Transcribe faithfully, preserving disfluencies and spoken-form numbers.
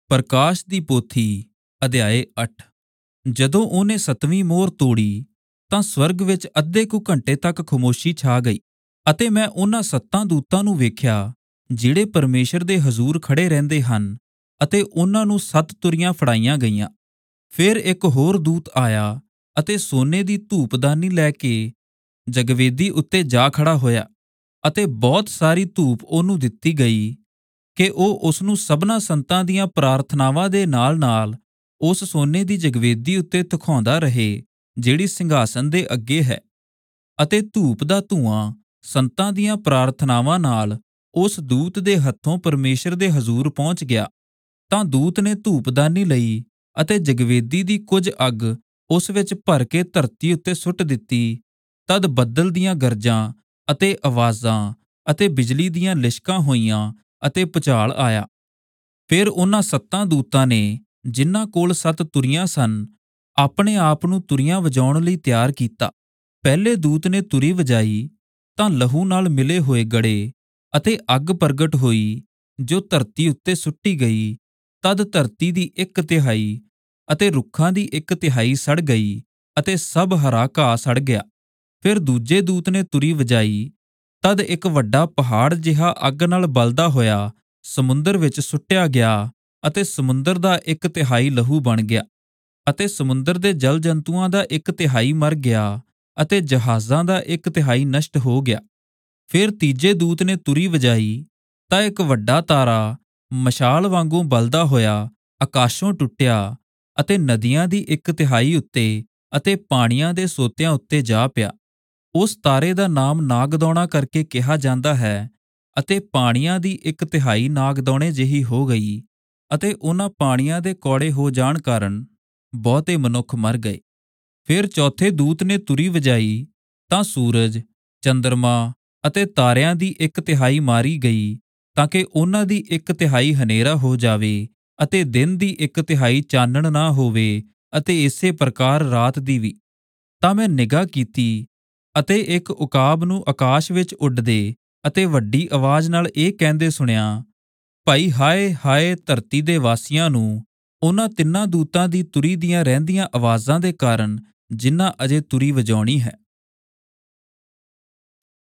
ਪ੍ਰਕਾਸ਼ ਦੀ ਪੋਥੀ ਅਧਿਆਇ ਅੱਠ। ਜਦੋਂ ਉਹਨੇ ਸੱਤਵੀਂ ਮੋਹਰ ਤੋੜੀ ਤਾਂ ਸਵਰਗ ਵਿੱਚ ਅੱਧੇ ਕੁ ਘੰਟੇ ਤੱਕ ਖਾਮੋਸ਼ੀ ਛਾ ਗਈ ਅਤੇ ਮੈਂ ਉਹਨਾਂ ਸੱਤਾਂ ਦੂਤਾਂ ਨੂੰ ਵੇਖਿਆ ਜਿਹੜੇ ਪਰਮੇਸ਼ਰ ਦੇ ਹਜ਼ੂਰ ਖੜੇ ਰਹਿੰਦੇ ਹਨ ਅਤੇ ਉਹਨਾਂ ਨੂੰ ਸੱਤ ਤੁਰੀਆਂ ਫੜਾਈਆਂ ਗਈਆਂ। ਫਿਰ ਇੱਕ ਹੋਰ ਦੂਤ ਆਇਆ ਅਤੇ ਸੋਨੇ ਦੀ ਧੂਪਦਾਨੀ ਲੈ ਕੇ ਜਗਵੇਦੀ ਉੱਤੇ ਜਾ ਖੜਾ ਹੋਇਆ ਅਤੇ ਬਹੁਤ ਸਾਰੀ ਧੂਪ ਉਹਨੂੰ ਦਿੱਤੀ ਗਈ ਕਿ ਉਹ ਉਸਨੂੰ ਸਭਨਾਂ ਸੰਤਾਂ ਦੀਆਂ ਪ੍ਰਾਰਥਨਾਵਾਂ ਦੇ ਨਾਲ-ਨਾਲ ਉਸ ਸੋਨੇ ਦੀ ਜਗਵੇਦੀ ਉੱਤੇ ਧੁਖਾਉਂਦਾ ਰਹੇ ਜਿਹੜੀ ਸਿੰਘਾਸਨ ਦੇ ਅੱਗੇ ਹੈ। ਅਤੇ ਧੂਪ ਦਾ ਧੂੰਆਂ ਸੰਤਾਂ ਦੀਆਂ ਪ੍ਰਾਰਥਨਾਵਾਂ ਨਾਲ ਉਸ ਦੂਤ ਦੇ ਹੱਥੋਂ ਪਰਮੇਸ਼ਰ ਦੇ ਹਜ਼ੂਰ ਪਹੁੰਚ ਗਿਆ। ਤਾਂ ਦੂਤ ਨੇ ਧੂਪਦਾਨੀ ਲਈ ਅਤੇ ਜਗਵੇਦੀ ਦੀ ਕੁਝ ਅੱਗ ਉਸ ਵਿੱਚ ਭਰ ਕੇ ਧਰਤੀ ਉੱਤੇ ਸੁੱਟ ਦਿੱਤੀ। ਤਦ ਬੱਦਲ ਦੀਆਂ ਗਰਜਾਂ ਅਤੇ ਆਵਾਜ਼ਾਂ ਅਤੇ ਬਿਜਲੀ ਦੀਆਂ ਲਿਸ਼ਕਾਂ ਹੋਈਆਂ ਅਤੇ ਭੁਚਾਲ ਆਇਆ। ਫਿਰ ਉਹਨਾਂ ਸੱਤਾਂ ਦੂਤਾਂ ਨੇ ਜਿਨ੍ਹਾਂ ਕੋਲ ਸੱਤ ਤੁਰੀਆਂ ਸਨ ਆਪਣੇ ਆਪ ਨੂੰ ਤੁਰੀਆਂ ਵਜਾਉਣ ਲਈ ਤਿਆਰ ਕੀਤਾ। ਪਹਿਲੇ ਦੂਤ ਨੇ ਤੁਰੀ ਵਜਾਈ ਤਾਂ ਲਹੂ ਨਾਲ ਮਿਲੇ ਹੋਏ ਗੜੇ ਅਤੇ ਅੱਗ ਪ੍ਰਗਟ ਹੋਈ ਜੋ ਧਰਤੀ ਉੱਤੇ ਸੁੱਟੀ ਗਈ। ਤਦ ਧਰਤੀ ਦੀ ਇੱਕ ਤਿਹਾਈ ਅਤੇ ਰੁੱਖਾਂ ਦੀ ਇੱਕ ਤਿਹਾਈ ਸੜ ਗਈ ਅਤੇ ਸਭ ਹਰਾ ਘਾਹ ਸੜ ਗਿਆ। ਫਿਰ ਦੂਜੇ ਦੂਤ ਨੇ ਤੁਰੀ ਵਜਾਈ ਤਦ ਇੱਕ ਵੱਡਾ ਪਹਾੜ ਜਿਹਾ ਅੱਗ ਨਾਲ ਬਲਦਾ ਹੋਇਆ ਸਮੁੰਦਰ ਵਿੱਚ ਸੁੱਟਿਆ ਗਿਆ ਅਤੇ ਸਮੁੰਦਰ ਦਾ ਇੱਕ ਤਿਹਾਈ ਲਹੂ ਬਣ ਗਿਆ ਅਤੇ ਸਮੁੰਦਰ ਦੇ ਜਲ ਜੰਤੂਆਂ ਦਾ ਇੱਕ ਤਿਹਾਈ ਮਰ ਗਿਆ ਅਤੇ ਜਹਾਜ਼ਾਂ ਦਾ ਇੱਕ ਤਿਹਾਈ ਨਸ਼ਟ ਹੋ ਗਿਆ। ਫਿਰ ਤੀਜੇ ਦੂਤ ਨੇ ਤੁਰੀ ਵਜਾਈ ਤਾਂ ਇੱਕ ਵੱਡਾ ਤਾਰਾ ਮਸ਼ਾਲ ਵਾਂਗੂ ਬਲਦਾ ਹੋਇਆ ਆਕਾਸ਼ੋਂ ਟੁੱਟਿਆ ਅਤੇ ਨਦੀਆਂ ਦੀ ਇੱਕ ਤਿਹਾਈ ਉੱਤੇ ਅਤੇ ਪਾਣੀਆਂ ਦੇ ਸੋਤਿਆਂ ਉੱਤੇ ਜਾ ਪਿਆ। ਉਸ ਤਾਰੇ ਦਾ ਨਾਮ ਨਾਗਦੌਣਾ ਕਰਕੇ ਕਿਹਾ ਜਾਂਦਾ ਹੈ ਅਤੇ ਪਾਣੀਆਂ ਦੀ ਇੱਕ ਤਿਹਾਈ ਨਾਗਦੌਣੇ ਜਿਹੀ ਹੋ ਗਈ ਅਤੇ ਉਹਨਾਂ ਪਾਣੀਆਂ ਦੇ ਕੌੜੇ ਹੋ ਜਾਣ ਕਾਰਨ ਬਹੁਤੇ ਮਨੁੱਖ ਮਰ ਗਏ। ਫਿਰ ਚੌਥੇ ਦੂਤ ਨੇ ਤੁਰੀ ਵਜਾਈ ਤਾਂ ਸੂਰਜ, ਚੰਦਰਮਾ ਅਤੇ ਤਾਰਿਆਂ ਦੀ ਇੱਕ ਤਿਹਾਈ ਮਾਰੀ ਗਈ ਤਾਂ ਕਿ ਉਹਨਾਂ ਦੀ ਇੱਕ ਤਿਹਾਈ ਹਨੇਰਾ ਹੋ ਜਾਵੇ ਅਤੇ ਦਿਨ ਦੀ ਇੱਕ ਤਿਹਾਈ ਚਾਨਣ ਨਾ ਹੋਵੇ ਅਤੇ ਇਸੇ ਪ੍ਰਕਾਰ ਰਾਤ ਦੀ ਵੀ। ਤਾਂ ਮੈਂ ਨਿਗਾਹ ਕੀਤੀ ਅਤੇ ਇੱਕ ਉਕਾਬ ਨੂੰ ਆਕਾਸ਼ ਵਿੱਚ ਉੱਡਦੇ ਅਤੇ ਵੱਡੀ ਆਵਾਜ਼ ਨਾਲ ਇਹ ਕਹਿੰਦੇ ਸੁਣਿਆ, ਭਾਈ ਹਾਏ ਹਾਏ ਧਰਤੀ ਦੇ ਵਾਸੀਆਂ ਨੂੰ ਉਹਨਾਂ ਤਿੰਨਾਂ ਦੂਤਾਂ ਦੀ ਤੁਰੀ ਦੀਆਂ ਰਹਿੰਦੀਆਂ ਆਵਾਜ਼ਾਂ ਦੇ ਕਾਰਨ ਜਿਨ੍ਹਾਂ ਅਜੇ ਤੁਰੀ ਵਜਾਉਣੀ ਹੈ।